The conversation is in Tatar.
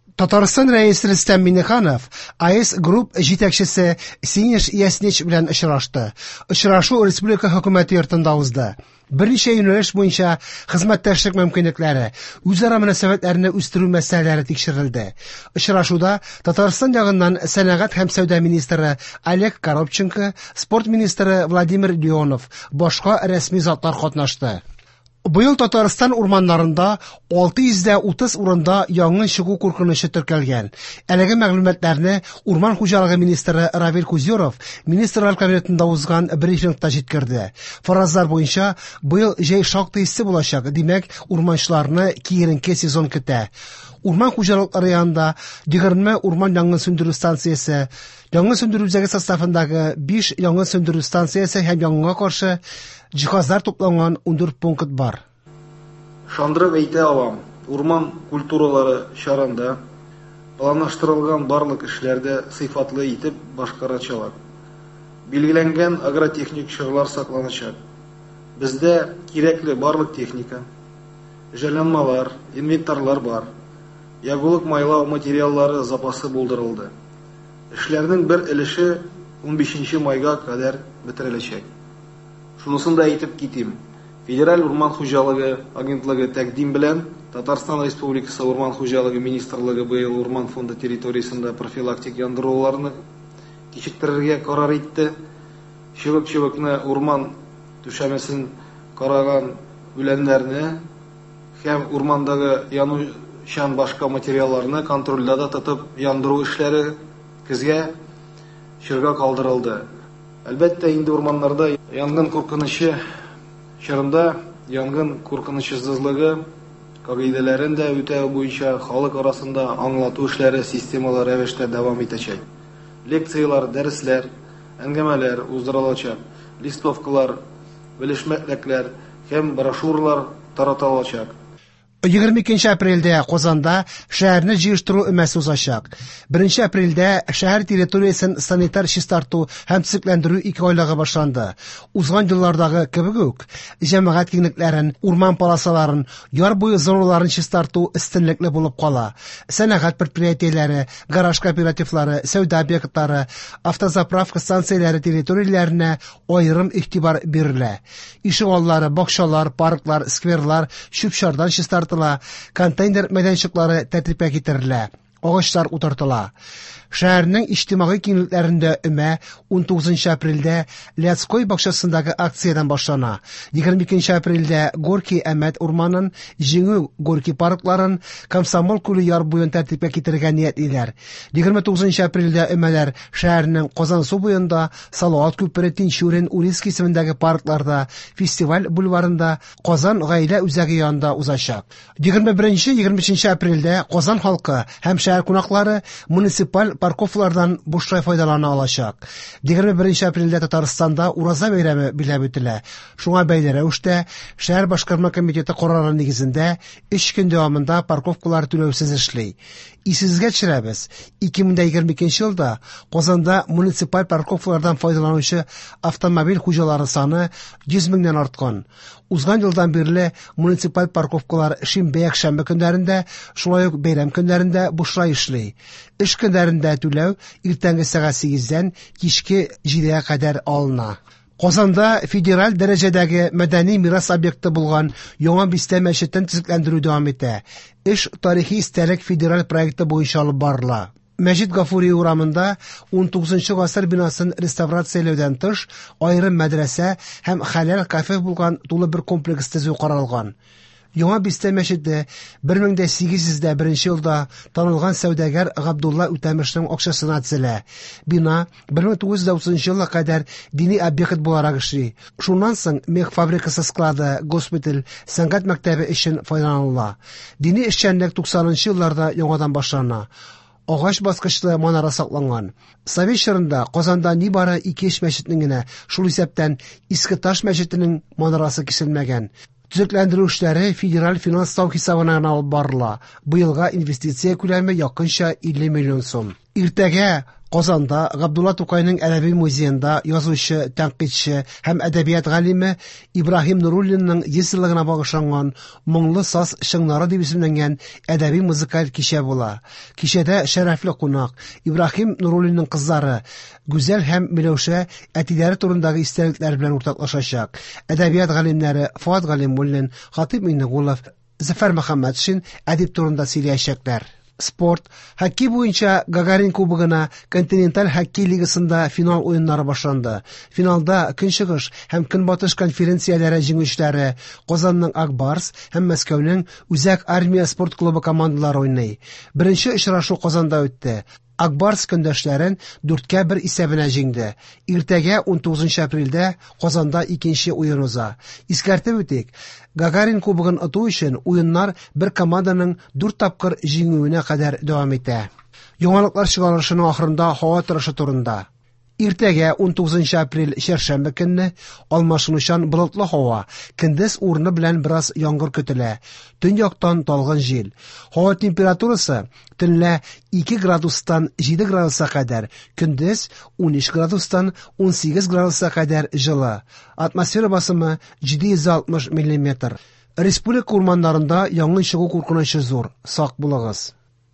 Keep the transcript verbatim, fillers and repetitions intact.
Татарстан рәисе Рөстәм Миңнеханов АЭС Групп җитәкчесе Синеш Яснич белән очрашты. Очрашу республика хөкүмәте йортында узды. Берничә юнәлеш буенча хезмәттәшлек мөмкинлекләре, үзара мөнәсәбәтләрне үстерү мәсьәләләре тикшерелде. Очрашуда Татарстан ягыннан сәнәгать һәм сәүдә министры Олег Коробченко, спорт министры Владимир Леонов, башка рәсми затлар катнашты. Быел Татарстан урманнарында алты йөз утыз урында яңгын чыгу куркынычы теркәлгән. Әлеге мәгълүматларны Урман хуҗалыгы министры Равил Кузеров министрлар кабинетында узган брифингта җиткерде. Фаразлар буенча, быел җәй шактый иссез булачак, димәк, урманчыларны киеренке сезон көтә. Урман хуҗалыклары янында егерме урман яңгын сүндерү станциясе, яңгын сүндерү үзәге составындагы биш яңгын сүндерү станциясе һәм яңгынга каршы җиһазлар тупланган ундүрт пункт бар. Шандырып әйтә алам, урман культуралары чарында планлаштырылган барлык эшләрдә сыйфатлы итеп башкарачак. Билгеләнгән агротехник чыгылар сакланачак. Бездә кирәкле барлык техника, җайланмалар, инвентарьлар бар. Ягулык майлау материаллары запасы булдырылды. Эшләрнең бер өлеше ун бишенче майга кадәр бетереләчәк. Шунысын да әйтеп китим. Федераль урман хуҗалыгы агентлыгы тәкъдим белән Татарстан Республикасы урман хуҗалыгы министрлыгы быел урман фонды территориясендә профилактик яндыруларны кичектерергә карар итте. Чыбык-чыбыкны урман түшәмәсен караган үләннәрне һәм урмандагы янучан башка материалларны контрольдә тотып яндыру эшләре көзгә чирга калдырылды. Әлбәттә, инде урманнарда янгын куркынычы чорында янгын куркынычсызлыгы кагыйдәләрен дә үтәү буенча халык арасында аңлату эшләре системалы рәвештә дәвам итәчәк. Лекциялар, дәресләр, әңгәмәләр уздырылачак, листовкалар, белешмәкләр һәм брошюралар таратылачак. егерме икенче апрельдә Казанда шәһәрне җыештыру өмәсе узачак. беренче апрельдә шәһәр территориясен санитар чистарту һәм төзекләндерү ике айлыгы башланды. Узган еллардагы кебек үк җәмәгать киңлекләрен, урман полосаларын, яр буе зоналарын чистарту өстенлекле булып кала. Сәнәгать предприятиеләре, гараж кооперативлары, сәүдә объектлары, автозаправка станцияләре территорияләренә аерым игътибар бирелә. Ишегаллары, бакчалар, парклар, скверлар, чүп-чардан чистарту, контейнер мәйданчыклары тәртипкә китерелә, агачлар утыртыла. Шәһәрнең иҗтимагый киңлекләрендә өмә ун тугызынчы апрельдә Ляцкой бакчасындагы акциядән башлана. егерме икенче апрельдә Горький Әмәт урманын, Җиңү Горький паркларын, Комсомол күле яр буен тәртипкә китергән ниятлиләр. егерме тугызынчы апрельдә өмәләр шәһәрнең Казан су буенда, Салават күпере, Тинчурин, Урицкий исемендәге паркларда, Фестиваль бульварында, Казан гаилә үзәге янында узачак. егерме беренче - егерме өченче апрельдә Казан халкы һәм шәһәр кунаклары муниципаль парковлардан бушлай файдалана алачак. егерме беренче апрельдә Татарстанда Ураза бәйрәме биләп үтелә. Шуңа бәйле рәвештә шәһәр башкарма комитеты карары нигезендә өч көн дәвамында парковкалар түләүсез эшли. Исезгә төшерәбез. ике мең егерме икенче елда Казанда муниципаль парковкалардан файдаланучы автомобиль хуҗалары саны йөз меңнән арткан. Узган елдан бирле муниципаль парковкалар шимбә-якшәмбе көннәрендә, шулай ук бәйрәм көннәрендә бушлай эшли. Эш көннәрендә түләү иртәнге сәгать сигездән кичке җидегә кадәр алына. Казанда федераль дәрәҗәдәге мәдәни мирас объекты булган Яңа Бистә мәчетен төзекләндерү дәвам итә. Эш тарихи истәлек федераль проекты буенча алып барыла. Мәҗит Гафури урамында ун тугызынчы гасыр бинасын реставрацияләүдән тыш аерым мәдрәсә һәм хәләл кафе булган тулы бер комплекс төзү каралган. Яңа Бистә мәчете бер мең сигез йөз беренче елда танылган сәүдәгәр Габдулла Үтәмешнең акчасына төзелә. Бина бер мең тугыз йөз утызынчы елга кадәр дини объект буларак эшли. Шуннан соң мех фабрикасы, склады, госпиталь, сәнгать мәктәбе өчен файдаланыла. Дини эшчәнлек туксанынчы елларда яңадан башлана. Агач баскычлы манара сакланган. Совет чорында Казанда нибары ике өч мәчетнең генә, шул исәптән Иске Таш мәчетенең манарасы киселмәгән. Төзекләндерү эшләре федераль финанс тау хисабына алып барыла. Быелга инвестиция күләме якынча илле миллион сум. Иртәгә Казанда Габдулла Тукайның әдәби музеенда язучы, тәнкыйтьче һәм әдәбият галиме Ибраһим Нуруллинның йөз еллыгына багышланган «Моңлы саз шыңнары» дип исемләнгән әдәби музыкаль кичә була. Кичәдә шәрәфле кунак Ибраһим Нуруллинның кызлары Гүзәл һәм Миләүшә әтиләре турындагы истәлекләр белән уртаклашачак. Әдәбият галимнәре Фуат Галимуллин, Хатип Миннегулов, Зәфәр Мөхәммәтшин әдип турында сөйләячәкләр. Спорт. Хоккей буенча Гагарин кубогына континенталь хоккей лигасында финал уеннары башланды. Финалда Көнчыгыш һәм Көнбатыш конференцияләре җиңүчеләре Казанның Ак Барс һәм Мәскәүнең Үзәк армия спорт клубы командалары уйный. Беренче очрашу Казанда үтте. Ак Барс көндәшләрен дүрткә бер исәбенә җиңде. Иртәгә ун тугызынчы апрельдә Казанда икенче уен уза. Искәртеп үтик, Гагарин кубогын оту өчен уеннар бер команданың дүрт тапкыр җиңүенә кадәр дәвам итә. Яңалыклар чыгарылышының ахырында һава торышы турында. Иртәгә ун тугызынчы апрель чәршәмбе көнне алмашынучан болытлы һава, көндез урыны белән бераз яңгыр көтелә. Төньяктан талгын җил. Һава температурасы төнлә ике градустан җиде градуска кадәр, көндез ун өч градустан ун сигез градуска кадәр җылы. Атмосфера басымы җиде йөз алтмыш миллиметр. Республика урманнарында яңгыр чыгу куркынычы зур. Сак булыгыз.